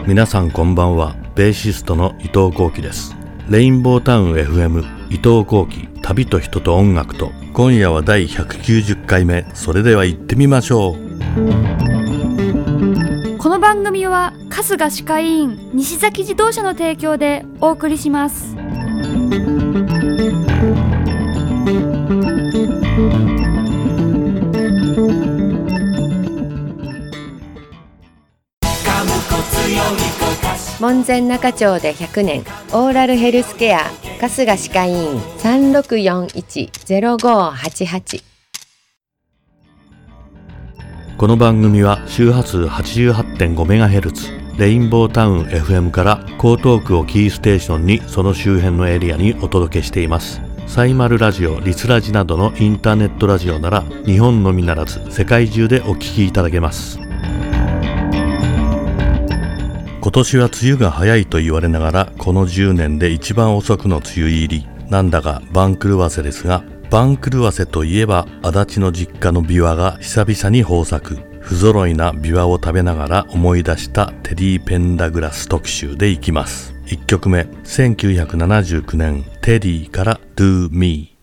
皆さんこんばんは。ベーシストの伊藤幸喜です。レインボータウン FM 伊藤幸喜、旅と人と音楽と。今夜は第190回目。それでは行ってみましょう。 この番組は春日歯科医院西崎自動車の提供でお送りします。 門前仲町で100年オーラルヘルスケア春日歯科医院 3641-0588。 この番組は周波数 88.5MHz レインボータウン FM から江東区をキーステーションにその周辺のエリアにお届けしています。サイマルラジオ、リスラジなどのインターネットラジオなら日本のみならず世界中でお聞きいただけます。今年は梅雨が早いと言われながらこの10年で一番遅くの梅雨入り。なんだか番狂わせですが、番狂わせといえば足立の実家のビワが久々に豊作。不揃いなビワを食べながら思い出したテリー・ペンダグラス特集でいきます。1曲目、1979年テリーから Do Me。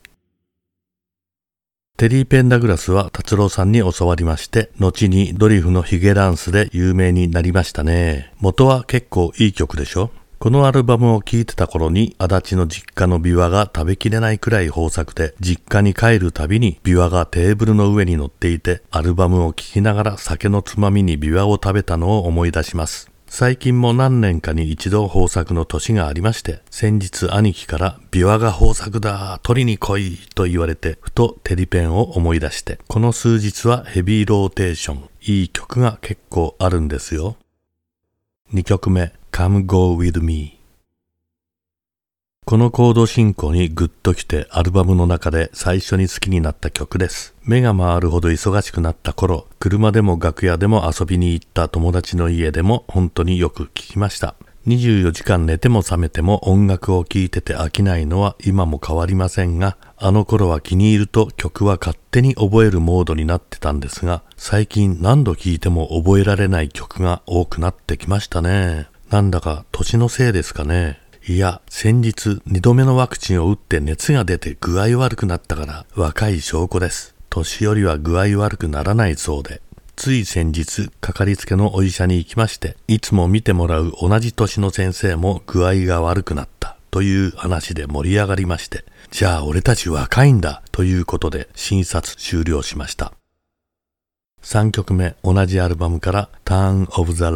テリー・ペンダグラスは達郎さんに教わりまして、後にドリフのヒゲダンスで有名になりましたね。元は結構いい曲でしょ。このアルバムを聴いてた頃に足立の実家のビワが食べきれないくらい豊作で、実家に帰るたびにビワがテーブルの上に乗っていて、アルバムを聴きながら酒のつまみにビワを食べたのを思い出します。最近も何年かに一度豊作の年がありまして、先日兄貴からビワが豊作だ、取りに来いと言われて、ふとテリペンを思い出して、この数日はヘビーローテーション、いい曲が結構あるんですよ。2曲目、Come Go With Me。このコード進行にグッときてアルバムの中で最初に好きになった曲です。目が回るほど忙しくなった頃、車でも楽屋でも遊びに行った友達の家でも本当によく聴きました。24時間寝ても覚めても音楽を聴いてて飽きないのは今も変わりませんが、あの頃は気に入ると曲は勝手に覚えるモードになってたんですが、最近何度聴いても覚えられない曲が多くなってきましたね。なんだか年のせいですかね。いや、先日2度目のワクチンを打って熱が出て具合悪くなったから若い証拠です。年寄りは具合悪くならないそうで、つい先日かかりつけのお医者に行きまして、いつも見てもらう同じ年の先生も具合が悪くなったという話で盛り上がりまして、じゃあ俺たち若いんだということで診察終了しました。3曲目、同じアルバムから Turn of the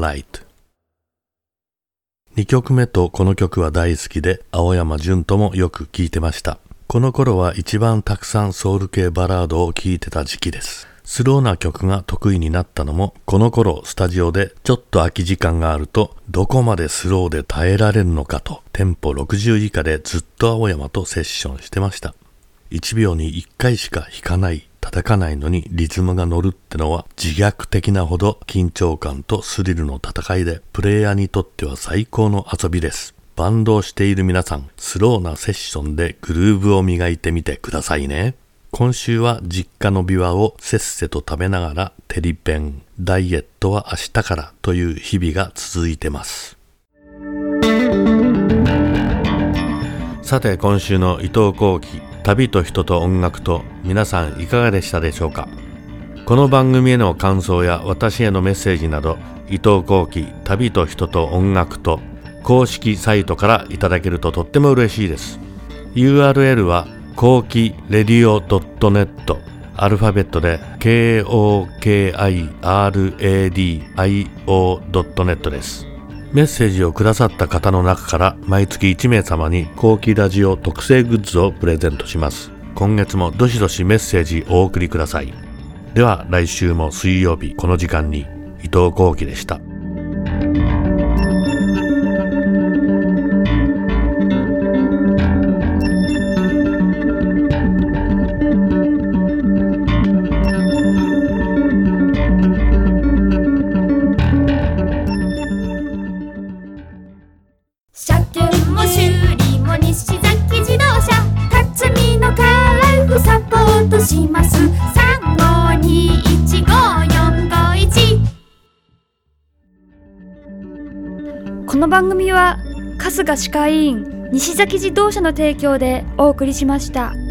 Light。2曲目とこの曲は大好きで、青山純ともよく聴いてました。この頃は一番たくさんソウル系バラードを聴いてた時期です。スローな曲が得意になったのも、この頃スタジオでちょっと空き時間があると、どこまでスローで耐えられるのかと、テンポ60以下でずっと青山とセッションしてました。1秒に1回しか弾かない、叩かないのにリズムが乗るってのは自虐的なほど緊張感とスリルの戦いで、プレイヤーにとっては最高の遊びです。バンドをしている皆さん、スローなセッションでグルーヴを磨いてみてくださいね。今週は実家のビワをせっせと食べながらテリペン、ダイエットは明日からという日々が続いてます。さて今週の伊藤幸喜、旅と人と音楽と、皆さんいかがでしたでしょうか。この番組への感想や私へのメッセージなど、伊藤幸喜、旅と人と音楽と公式サイトからいただけるととっても嬉しいです。 URL は幸喜レディオ .net、 アルファベットで KOKIRADIO.net です。メッセージをくださった方の中から毎月1名様に幸喜ラジオ特製グッズをプレゼントします。今月もどしどしメッセージお送りください。では来週も水曜日この時間に、伊藤幸喜でした。 車検も修理も西崎自動車、辰巳のカラーフサポートします。3521-551。 この番組は春日歯科医院西崎自動車の提供でお送りしました。